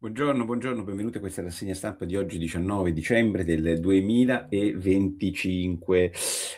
Buongiorno, benvenuti a questa rassegna stampa di oggi 19 dicembre del 2025.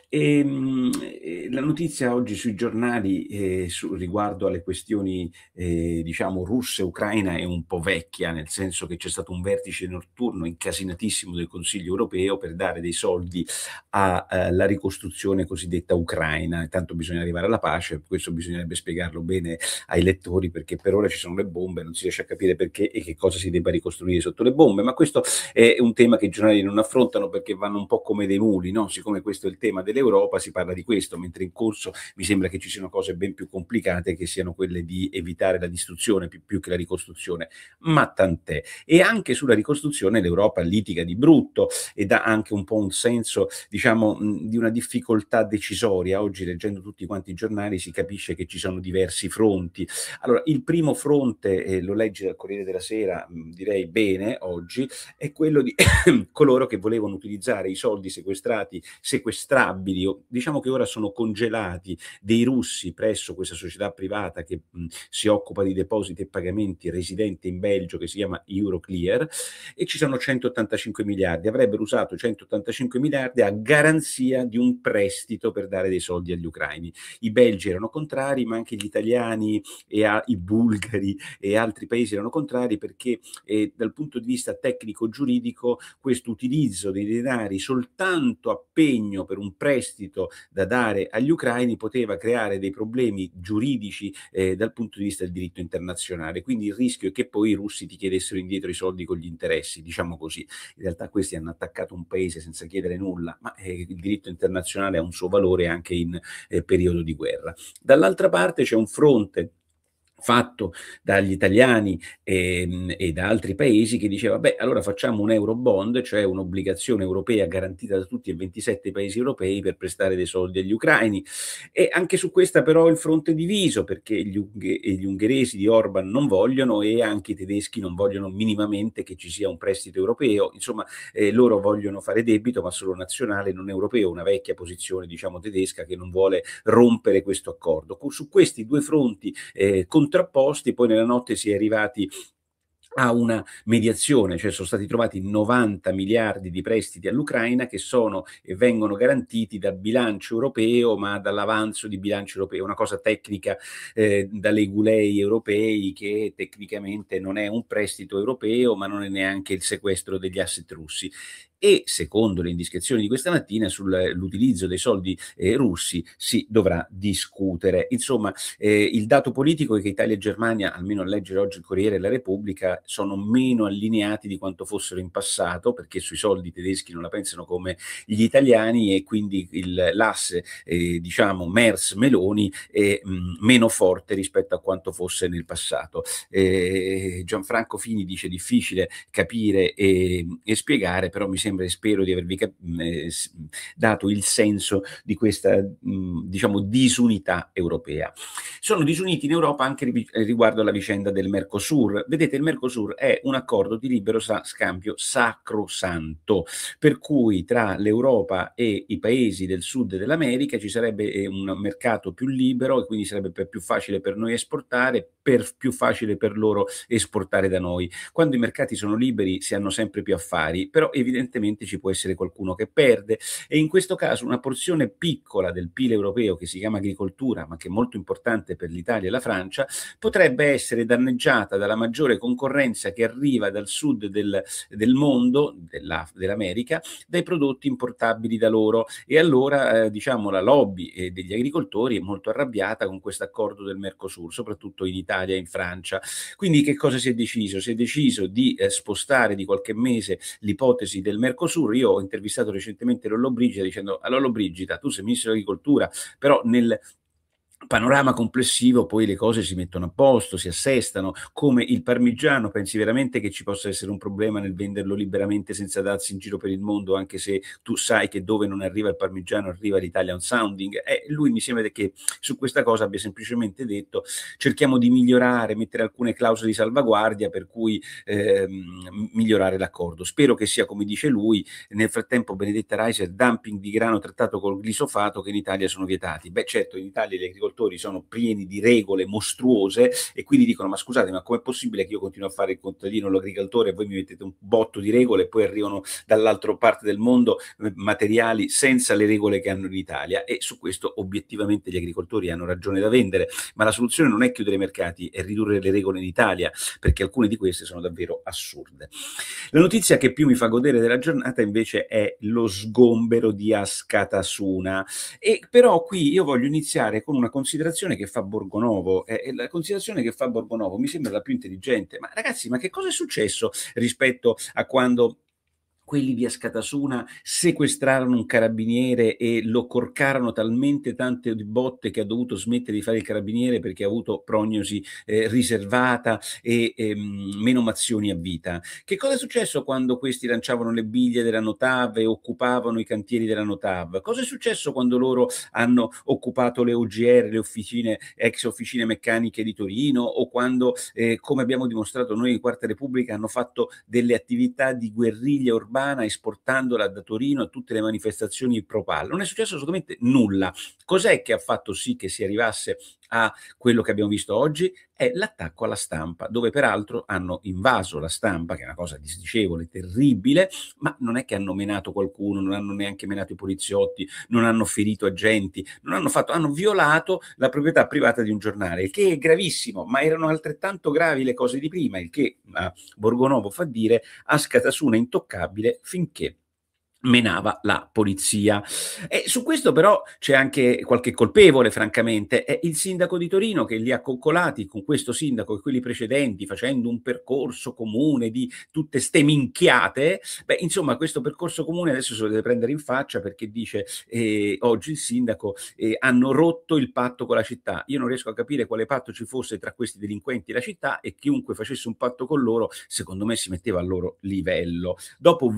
La notizia oggi sui giornali riguardo alle questioni diciamo russe e ucraina è un po' vecchia, nel senso che c'è stato un vertice notturno incasinatissimo del Consiglio europeo per dare dei soldi alla ricostruzione cosiddetta ucraina. Intanto bisogna arrivare alla pace, questo bisognerebbe spiegarlo bene ai lettori, perché per ora ci sono le bombe, non si riesce a capire perché e che cosa si debba ricostruire sotto le bombe, ma questo è un tema che i giornali non affrontano perché vanno un po' come dei muli, no? Siccome questo è il tema dell'Europa, si parla di questo, mentre in corso mi sembra che ci siano cose ben più complicate, che siano quelle di evitare la distruzione più che la ricostruzione, ma tant'è. E anche sulla ricostruzione l'Europa litiga di brutto e dà anche un po' un senso, diciamo, di una difficoltà decisoria. Oggi, leggendo tutti quanti i giornali, si capisce che ci sono diversi fronti. Allora, il primo fronte, lo leggi dal Corriere della Sera, direi bene oggi, è quello di coloro che volevano utilizzare i soldi sequestrabili, o diciamo che ora sono congelati, dei russi presso questa società privata che si occupa di depositi e pagamenti, residente in Belgio, che si chiama Euroclear, e ci sono 185 miliardi. Avrebbero usato 185 miliardi a garanzia di un prestito per dare dei soldi agli ucraini. I belgi erano contrari, ma anche gli italiani i bulgari e altri paesi erano contrari, perché dal punto di vista tecnico-giuridico questo utilizzo dei denari soltanto a pegno per un prestito da dare agli ucraini poteva creare dei problemi giuridici dal punto di vista del diritto internazionale. Quindi il rischio è che poi i russi ti chiedessero indietro i soldi con gli interessi, diciamo così. In realtà questi hanno attaccato un paese senza chiedere nulla, ma il diritto internazionale ha un suo valore anche in periodo di guerra. Dall'altra parte c'è un fronte fatto dagli italiani e da altri paesi che diceva: beh, allora facciamo un Eurobond, cioè un'obbligazione europea garantita da tutti e 27 paesi europei per prestare dei soldi agli ucraini. E anche su questa però il fronte è diviso, perché gli ungheresi di Orban non vogliono e anche i tedeschi non vogliono minimamente che ci sia un prestito europeo. Insomma, loro vogliono fare debito ma solo nazionale, non europeo, una vecchia posizione, diciamo, tedesca, che non vuole rompere questo accordo. Su questi due fronti contrapposti, poi nella notte si è arrivati a una mediazione, cioè sono stati trovati 90 miliardi di prestiti all'Ucraina che sono e vengono garantiti dal bilancio europeo, ma dall'avanzo di bilancio europeo, una cosa tecnica dalle gulei europei, che tecnicamente non è un prestito europeo, ma non è neanche il sequestro degli asset russi. E secondo le indiscrezioni di questa mattina sull'utilizzo dei soldi russi si dovrà discutere. Insomma, il dato politico è che Italia e Germania, almeno a leggere oggi il Corriere e la Repubblica, sono meno allineati di quanto fossero in passato, perché sui soldi i tedeschi non la pensano come gli italiani, e quindi l'asse diciamo Merz-Meloni è meno forte rispetto a quanto fosse nel passato. Gianfranco Fini dice difficile capire e spiegare, però mi sembra e spero di avervi dato il senso di questa diciamo disunità europea. Sono disuniti in Europa anche riguardo alla vicenda del Mercosur. Vedete, il Mercosur è un accordo di libero scambio sacrosanto, per cui tra l'Europa e i paesi del sud dell'America ci sarebbe un mercato più libero, e quindi sarebbe più facile per noi esportare, più facile per loro esportare da noi. Quando i mercati sono liberi si hanno sempre più affari, però evidentemente ci può essere qualcuno che perde, e in questo caso una porzione piccola del PIL europeo, che si chiama agricoltura, ma che è molto importante per l'Italia e la Francia, potrebbe essere danneggiata dalla maggiore concorrenza che arriva dal sud del mondo, dell'America, dai prodotti importabili da loro. E allora diciamo la lobby degli agricoltori è molto arrabbiata con questo accordo del Mercosur, soprattutto in Italia e in Francia. Quindi che cosa si è deciso? Si è deciso di spostare di qualche mese l'ipotesi del Mercosur. Io ho intervistato recentemente Lollobrigida dicendo: a Lollobrigida, tu sei ministro dell'agricoltura, però nel panorama complessivo poi le cose si mettono a posto, si assestano, come il parmigiano. Pensi veramente che ci possa essere un problema nel venderlo liberamente senza darsi in giro per il mondo, anche se tu sai che dove non arriva il parmigiano arriva l'Italian sounding? Lui mi sembra che su questa cosa abbia semplicemente detto: cerchiamo di migliorare, mettere alcune clausole di salvaguardia per cui migliorare l'accordo. Spero che sia come dice lui. Nel frattempo Benedetta Reiser, dumping di grano trattato col glisofato che in Italia sono vietati. Beh, certo, in Italia gli agricoltori agricoltori sono pieni di regole mostruose e quindi dicono: ma scusate, ma com'è possibile che io continuo a fare il contadino, l'agricoltore, e voi mi mettete un botto di regole e poi arrivano dall'altra parte del mondo materiali senza le regole che hanno in Italia? E su questo obiettivamente gli agricoltori hanno ragione da vendere, ma la soluzione non è chiudere i mercati, è ridurre le regole in Italia, perché alcune di queste sono davvero assurde. La notizia che più mi fa godere della giornata invece è lo sgombero di Askatasuna, e però qui io voglio iniziare con una considerazione che fa Borgonovo, e la considerazione che fa Borgonovo mi sembra la più intelligente. Ma ragazzi, ma che cosa è successo rispetto a quando quelli di Askatasuna sequestrarono un carabiniere e lo corcarono talmente tante di botte che ha dovuto smettere di fare il carabiniere perché ha avuto prognosi riservata e menomazioni a vita? Che cosa è successo quando questi lanciavano le biglie della Notav e occupavano i cantieri della Notav? Cosa è successo quando loro hanno occupato le OGR, le officine, ex officine meccaniche di Torino, o quando, come abbiamo dimostrato noi in Quarta Repubblica, hanno fatto delle attività di guerriglia urbana esportandola da Torino a tutte le manifestazioni pro-PAL? Non è successo assolutamente nulla. Cos'è che ha fatto sì che si arrivasse a quello che abbiamo visto oggi? È l'attacco alla stampa, dove peraltro hanno invaso la stampa, che è una cosa disdicevole, terribile, ma non è che hanno menato qualcuno, non hanno neanche menato i poliziotti, non hanno ferito agenti, hanno violato la proprietà privata di un giornale, il che è gravissimo, ma erano altrettanto gravi le cose di prima, il che a Borgonovo fa dire: Askatasuna intoccabile finché menava la polizia. E su questo però c'è anche qualche colpevole, francamente. È il sindaco di Torino, che li ha coccolati con questo sindaco e quelli precedenti, facendo un percorso comune di tutte ste minchiate. Beh, insomma, questo percorso comune adesso se lo deve prendere in faccia, perché dice oggi il sindaco hanno rotto il patto con la città. Io non riesco a capire quale patto ci fosse tra questi delinquenti e la città, e chiunque facesse un patto con loro, secondo me, si metteva al loro livello. Dopo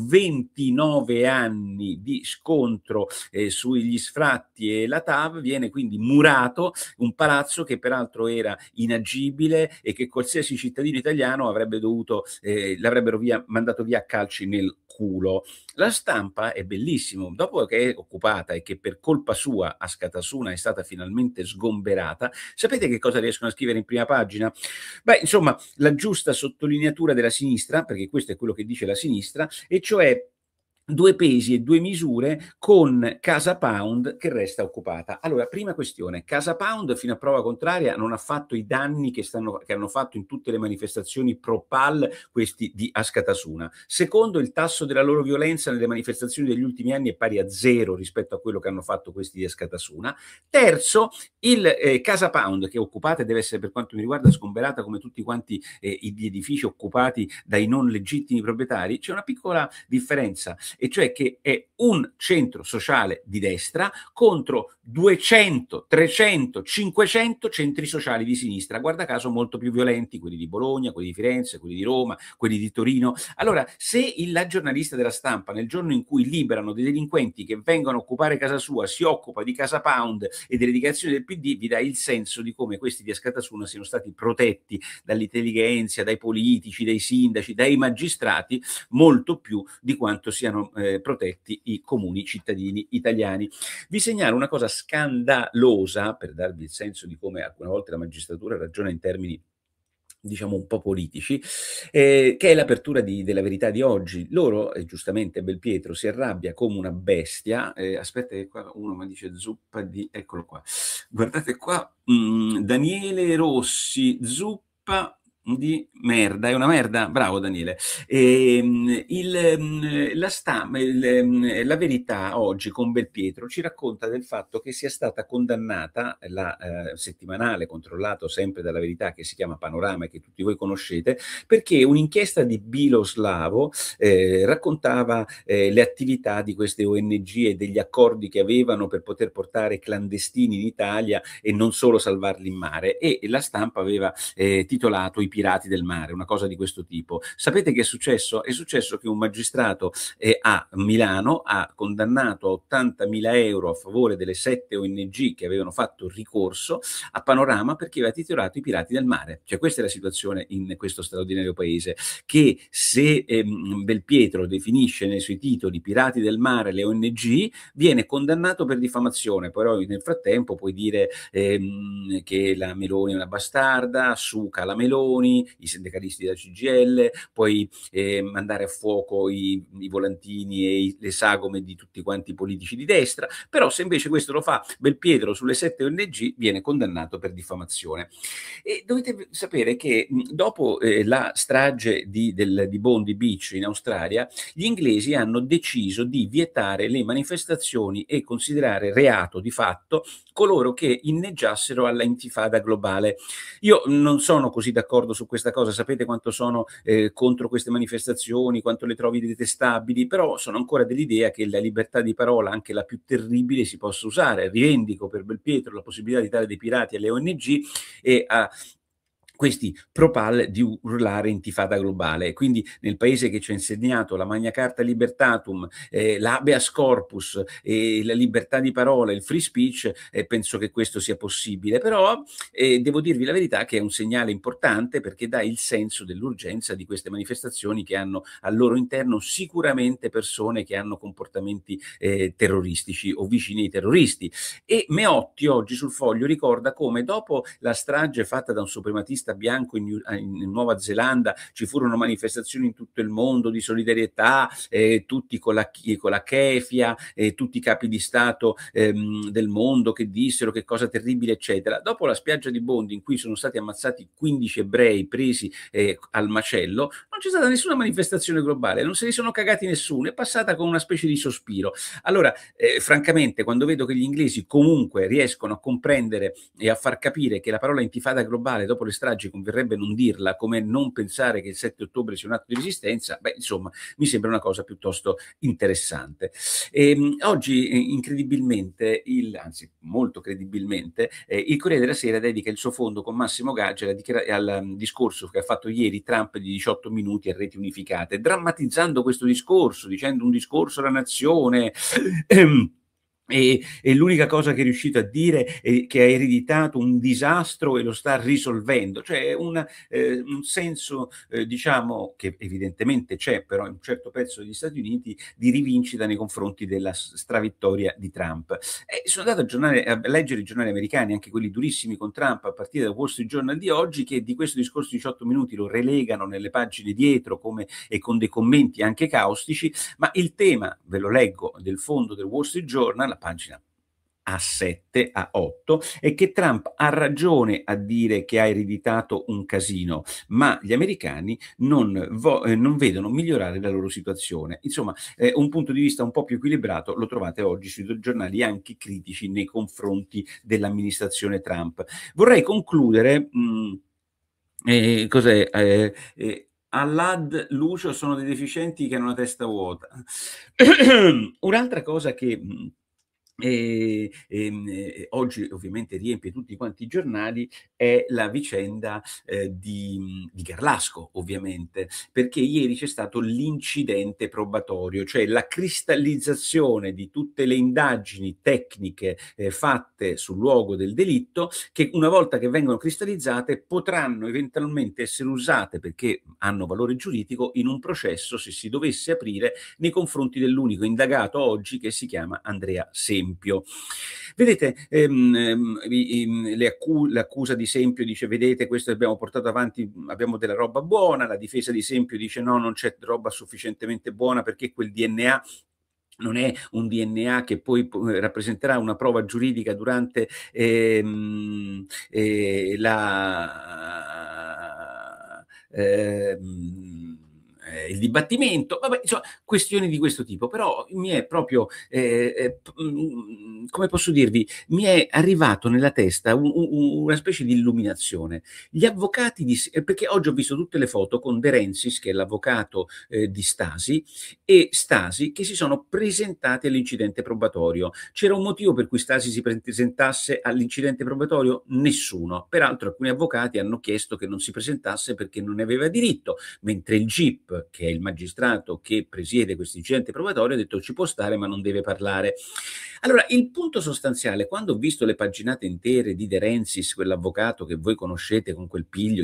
29 anni di scontro sugli sfratti e la TAV, viene quindi murato un palazzo che peraltro era inagibile e che qualsiasi cittadino italiano avrebbe dovuto, l'avrebbero mandato via a calci nel culo. La stampa è bellissimo, dopo che è occupata e che per colpa sua Askatasuna è stata finalmente sgomberata, sapete che cosa riescono a scrivere in prima pagina? Beh, insomma, la giusta sottolineatura della sinistra, perché questo è quello che dice la sinistra, e cioè: due pesi e due misure con Casa Pound che resta occupata. Allora, prima questione: Casa Pound fino a prova contraria non ha fatto i danni che hanno fatto in tutte le manifestazioni pro-PAL questi di Askatasuna. Secondo, il tasso della loro violenza nelle manifestazioni degli ultimi anni è pari a 0 rispetto a quello che hanno fatto questi di Askatasuna. Terzo, il Casa Pound, che è occupata e deve essere, per quanto mi riguarda, sgomberata come tutti quanti gli edifici occupati dai non legittimi proprietari. C'è una piccola differenza, e cioè che è un centro sociale di destra contro 200, 300, 500 centri sociali di sinistra, guarda caso molto più violenti, quelli di Bologna, quelli di Firenze, quelli di Roma, quelli di Torino. Allora, se la giornalista della stampa, nel giorno in cui liberano dei delinquenti che vengono a occupare casa sua, si occupa di Casa Pound e delle dichiarazioni del PD, vi dà il senso di come questi di Askatasuna siano stati protetti dall'intelligenza, dai politici, dai sindaci, dai magistrati, molto più di quanto siano protetti i comuni cittadini italiani. Vi segnalo una cosa scandalosa, per darvi il senso di come alcune volte la magistratura ragiona in termini, diciamo, un po' politici, che è l'apertura della Verità di oggi. Loro, giustamente Belpietro si arrabbia come una bestia. Aspetta che qua uno mi dice zuppa di... Eccolo qua. Guardate qua, Daniele Rossi, zuppa di merda, è una merda? Bravo Daniele. La Verità oggi con Belpietro ci racconta del fatto che sia stata condannata la settimanale controllato sempre dalla Verità, che si chiama Panorama e che tutti voi conoscete, perché un'inchiesta di Biloslavo raccontava le attività di queste ONG e degli accordi che avevano per poter portare clandestini in Italia e non solo salvarli in mare, e la stampa aveva titolato: I pirati del mare, una cosa di questo tipo. Sapete che è successo? È successo che un magistrato a Milano ha condannato a 80.000 euro a favore delle 7 ONG che avevano fatto ricorso a Panorama perché aveva titolato i pirati del mare. Cioè questa è la situazione in questo straordinario paese, che se Belpietro definisce nei suoi titoli pirati del mare le ONG, viene condannato per diffamazione. Però nel frattempo puoi dire che la Meloni è una bastarda, suca la Meloni, i sindacalisti della CGIL, puoi mandare a fuoco i volantini e le sagome di tutti quanti i politici di destra, però se invece questo lo fa Belpietro sulle 7 ONG viene condannato per diffamazione. E dovete sapere che dopo la strage di Bondi Beach in Australia, gli inglesi hanno deciso di vietare le manifestazioni e considerare reato di fatto coloro che inneggiassero alla intifada globale. Io non sono così d'accordo su questa cosa, sapete quanto sono contro queste manifestazioni, quanto le trovi detestabili, però sono ancora dell'idea che la libertà di parola, anche la più terribile, si possa usare. Rivendico per Belpietro la possibilità di dare dei pirati alle ONG e a questi propal di urlare intifada globale. Quindi nel paese che ci ha insegnato la Magna Carta Libertatum, l'habeas corpus, la libertà di parola, il free speech, penso che questo sia possibile. Però devo dirvi la verità che è un segnale importante, perché dà il senso dell'urgenza di queste manifestazioni che hanno al loro interno sicuramente persone che hanno comportamenti terroristici o vicini ai terroristi. E Meotti oggi sul Foglio ricorda come dopo la strage fatta da un suprematista bianco in Nuova Zelanda ci furono manifestazioni in tutto il mondo di solidarietà, tutti con la kefia, tutti i capi di Stato del mondo che dissero che cosa terribile, eccetera. Dopo la spiaggia di Bondi, in cui sono stati ammazzati 15 ebrei presi al macello, non c'è stata nessuna manifestazione globale, non se ne sono cagati nessuno, è passata con una specie di sospiro. Allora, francamente, quando vedo che gli inglesi comunque riescono a comprendere e a far capire che la parola intifada globale dopo le stragi converrebbe non dirla, come non pensare che il 7 ottobre sia un atto di resistenza, beh, insomma, mi sembra una cosa piuttosto interessante. Oggi, incredibilmente, anzi molto credibilmente, il Corriere della Sera dedica il suo fondo con Massimo Gaggi al discorso che ha fatto ieri Trump di 18 minuti a reti unificate, drammatizzando questo discorso, dicendo un discorso alla nazione. E l'unica cosa che è riuscito a dire è che ha ereditato un disastro e lo sta risolvendo, cioè un senso, diciamo, che evidentemente c'è però in un certo pezzo degli Stati Uniti, di rivincita nei confronti della stravittoria di Trump. Sono andato a leggere i giornali americani, anche quelli durissimi con Trump, a partire dal Wall Street Journal di oggi, che di questo discorso di 18 minuti lo relegano nelle pagine dietro e con dei commenti anche caustici, ma il tema, ve lo leggo, del fondo del Wall Street Journal, pagina A7, A8, è che Trump ha ragione a dire che ha ereditato un casino, ma gli americani non vedono migliorare la loro situazione. Insomma, un punto di vista un po' più equilibrato lo trovate oggi sui giornali anche critici nei confronti dell'amministrazione Trump. Vorrei concludere, cos'è? All'ad Lucio sono dei deficienti che hanno la testa vuota. Un'altra cosa che oggi ovviamente riempie tutti quanti i giornali è la vicenda di Garlasco, ovviamente, perché ieri c'è stato l'incidente probatorio, cioè la cristallizzazione di tutte le indagini tecniche fatte sul luogo del delitto, che una volta che vengono cristallizzate potranno eventualmente essere usate, perché hanno valore giuridico, in un processo, se si dovesse aprire, nei confronti dell'unico indagato oggi, che si chiama Andrea Sempio. Vedete, l'accusa di Sempio dice: vedete, questo abbiamo portato avanti, abbiamo della roba buona. La difesa di Sempio dice: no, non c'è roba sufficientemente buona, perché quel DNA non è un DNA che poi rappresenterà una prova giuridica durante il dibattimento, vabbè, insomma, questioni di questo tipo. Però mi è proprio, come posso dirvi, mi è arrivato nella testa una specie di illuminazione. Gli avvocati perché oggi ho visto tutte le foto con De Rensis, che è l'avvocato di Stasi, e Stasi che si sono presentati all'incidente probatorio. C'era un motivo per cui Stasi si presentasse all'incidente probatorio? Nessuno. Peraltro alcuni avvocati hanno chiesto che non si presentasse perché non ne aveva diritto, mentre il GIP, che è il magistrato che presiede questo incidente probatorio, ha detto ci può stare ma non deve parlare. Allora, il punto sostanziale, quando ho visto le paginate intere di De Rensis, quell'avvocato che voi conoscete con quel piglio,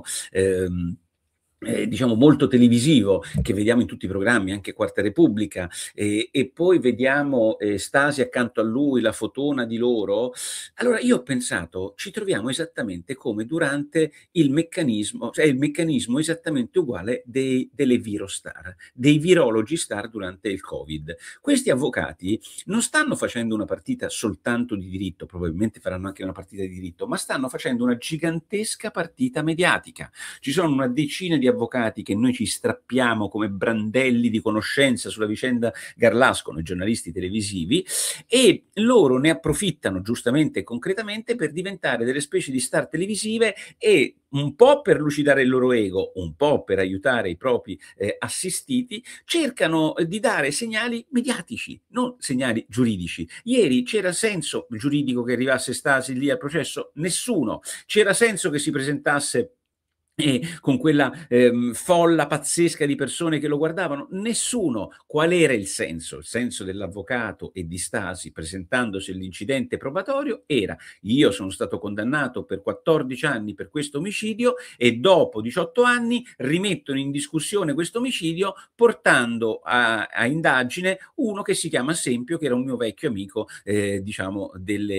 diciamo molto televisivo, che vediamo in tutti i programmi, anche Quarta Repubblica, e poi vediamo Stasi accanto a lui, la fotona di loro. Allora io ho pensato, ci troviamo esattamente come durante il meccanismo, cioè il meccanismo esattamente uguale delle virostar, dei virologi star durante il Covid. Questi avvocati non stanno facendo una partita soltanto di diritto, probabilmente faranno anche una partita di diritto, ma stanno facendo una gigantesca partita mediatica. Ci sono una decina di avvocati che noi ci strappiamo come brandelli di conoscenza sulla vicenda Garlasco, noi giornalisti televisivi, e loro ne approfittano giustamente e concretamente per diventare delle specie di star televisive, e un po' per lucidare il loro ego, un po' per aiutare i propri assistiti, cercano di dare segnali mediatici, non segnali giuridici. Ieri c'era senso giuridico che arrivasse Stasi lì al processo? Nessuno. C'era senso che si presentasse con quella folla pazzesca di persone che lo guardavano? Nessuno. Qual era il senso? Il senso dell'avvocato e di Stasi presentandosi all'incidente probatorio era: io sono stato condannato per 14 anni per questo omicidio e dopo 18 anni rimettono in discussione questo omicidio portando a indagine uno che si chiama Sempio, che era un mio vecchio amico, diciamo,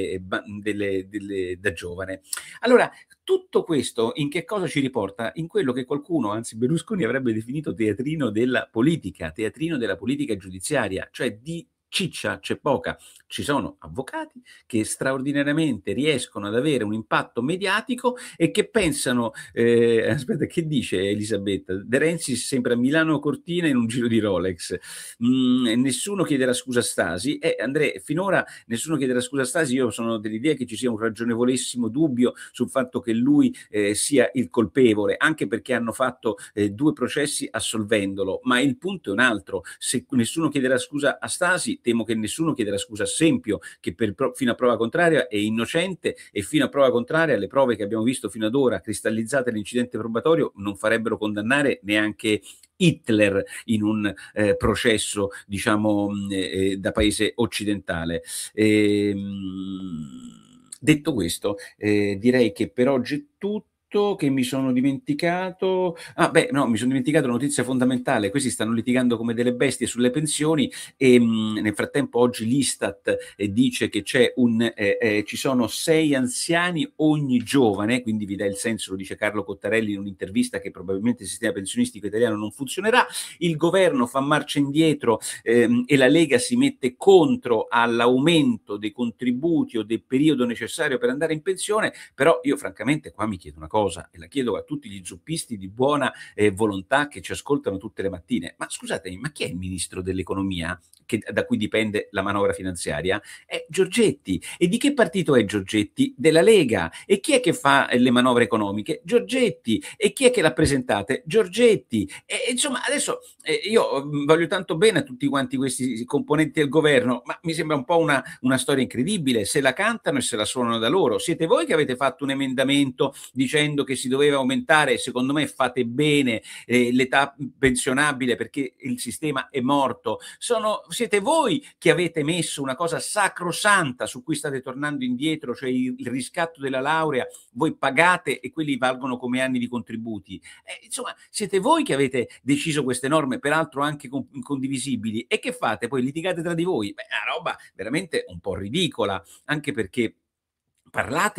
da giovane. Allora, tutto questo in che cosa ci riporta? In quello che qualcuno, anzi Berlusconi, avrebbe definito teatrino della politica giudiziaria, cioè di ciccia c'è poca. Ci sono avvocati che straordinariamente riescono ad avere un impatto mediatico e che pensano, aspetta, che dice Elisabetta? De Renzi sembra Milano Cortina in un giro di Rolex. Nessuno chiederà scusa a Stasi. Andrea, finora nessuno chiederà scusa a Stasi. Io sono dell'idea che ci sia un ragionevolissimo dubbio sul fatto che lui sia il colpevole, anche perché hanno fatto 2 processi assolvendolo, ma il punto è un altro: se nessuno chiederà scusa a Stasi, temo che nessuno chiederà scusa a Sempio, che fino a prova contraria è innocente, e fino a prova contraria le prove che abbiamo visto fino ad ora cristallizzate nell'incidente probatorio non farebbero condannare neanche Hitler in un processo, diciamo, da paese occidentale. Detto questo, direi che per oggi è tutto. Che mi sono dimenticato? Ah, beh, no, mi sono dimenticato una notizia fondamentale. Questi stanno litigando come delle bestie sulle pensioni, e nel frattempo oggi l'Istat dice che ci sono 6 anziani ogni giovane, quindi vi dà il senso, lo dice Carlo Cottarelli in un'intervista, che probabilmente il sistema pensionistico italiano non funzionerà. Il governo fa marcia indietro e la Lega si mette contro all'aumento dei contributi o del periodo necessario per andare in pensione. Però io francamente qua mi chiedo una cosa, e la chiedo a tutti gli zuppisti di buona volontà che ci ascoltano tutte le mattine: ma scusatemi, ma chi è il ministro dell'economia da cui dipende la manovra finanziaria? È Giorgetti. E di che partito è Giorgetti? Della Lega. E chi è che fa le manovre economiche? Giorgetti. E chi è che l'ha presentate? Giorgetti. E insomma, adesso io voglio tanto bene a tutti quanti questi componenti del governo, ma mi sembra un po' una storia incredibile. Se la cantano e se la suonano da loro. Siete voi che avete fatto un emendamento dicendo che si doveva aumentare, secondo me fate bene, l'età pensionabile, perché il sistema è morto. Siete voi che avete messo una cosa sacrosanta su cui state tornando indietro, cioè il riscatto della laurea. Voi pagate e quelli valgono come anni di contributi. Insomma, siete voi che avete deciso queste norme, peraltro anche condivisibili. E che fate? Poi litigate tra di voi? Beh, è una roba veramente un po' ridicola, anche perché parlatevi,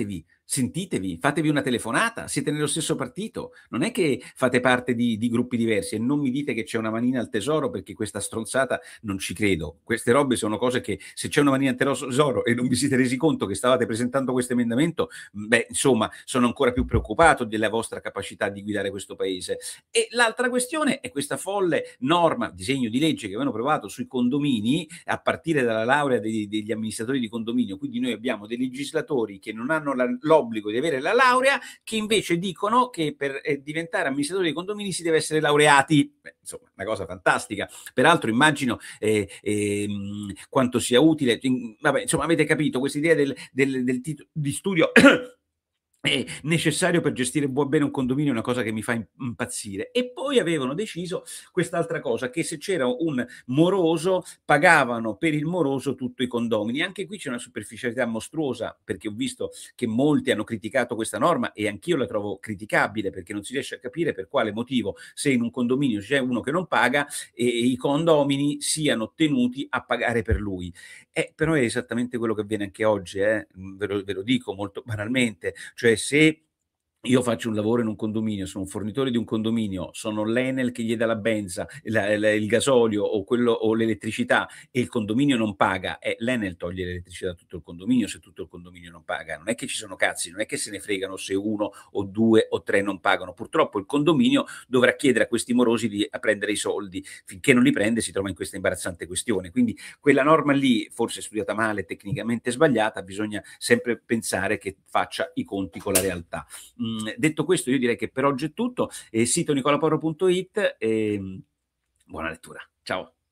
Sentitevi, fatevi una telefonata, siete nello stesso partito, non è che fate parte di gruppi diversi e non mi dite che c'è una manina al tesoro perché questa stronzata non ci credo. Queste robe sono cose che se c'è una manina al tesoro e non vi siete resi conto che stavate presentando questo emendamento, beh, insomma, sono ancora più preoccupato della vostra capacità di guidare questo paese. E l'altra questione è questa folle norma, disegno di legge che avevano provato sui condomini a partire dalla laurea degli amministratori di condominio. Quindi noi abbiamo dei legislatori che non hanno l'obbligo di avere la laurea, che invece dicono che per diventare amministratori di condomini si deve essere laureati. Beh, insomma, una cosa fantastica. Peraltro immagino quanto sia utile. Vabbè, insomma, avete capito, questa idea del titolo di studio è necessario per gestire bene un condominio, è una cosa che mi fa impazzire. E poi avevano deciso quest'altra cosa, che se c'era un moroso pagavano per il moroso tutto i condomini. Anche qui c'è una superficialità mostruosa, perché ho visto che molti hanno criticato questa norma e anch'io la trovo criticabile, perché non si riesce a capire per quale motivo, se in un condominio c'è uno che non paga, e i condomini siano tenuti a pagare per lui. Però è esattamente quello che avviene anche oggi, ve lo dico molto banalmente, cioè se io faccio un lavoro in un condominio, sono un fornitore di un condominio, sono l'Enel che gli dà la benza, il gasolio o, o l'elettricità e il condominio non paga, l'Enel toglie l'elettricità a tutto il condominio se tutto il condominio non paga. Non è che ci sono cazzi, non è che se ne fregano se uno o due o tre non pagano. Purtroppo il condominio dovrà chiedere a questi morosi di prendere i soldi. Finché non li prende si trova in questa imbarazzante questione. Quindi quella norma lì, forse studiata male, tecnicamente sbagliata, bisogna sempre pensare che faccia i conti con la realtà. Detto questo, io direi che per oggi è tutto. Sito nicolaporro.it e buona lettura. Ciao.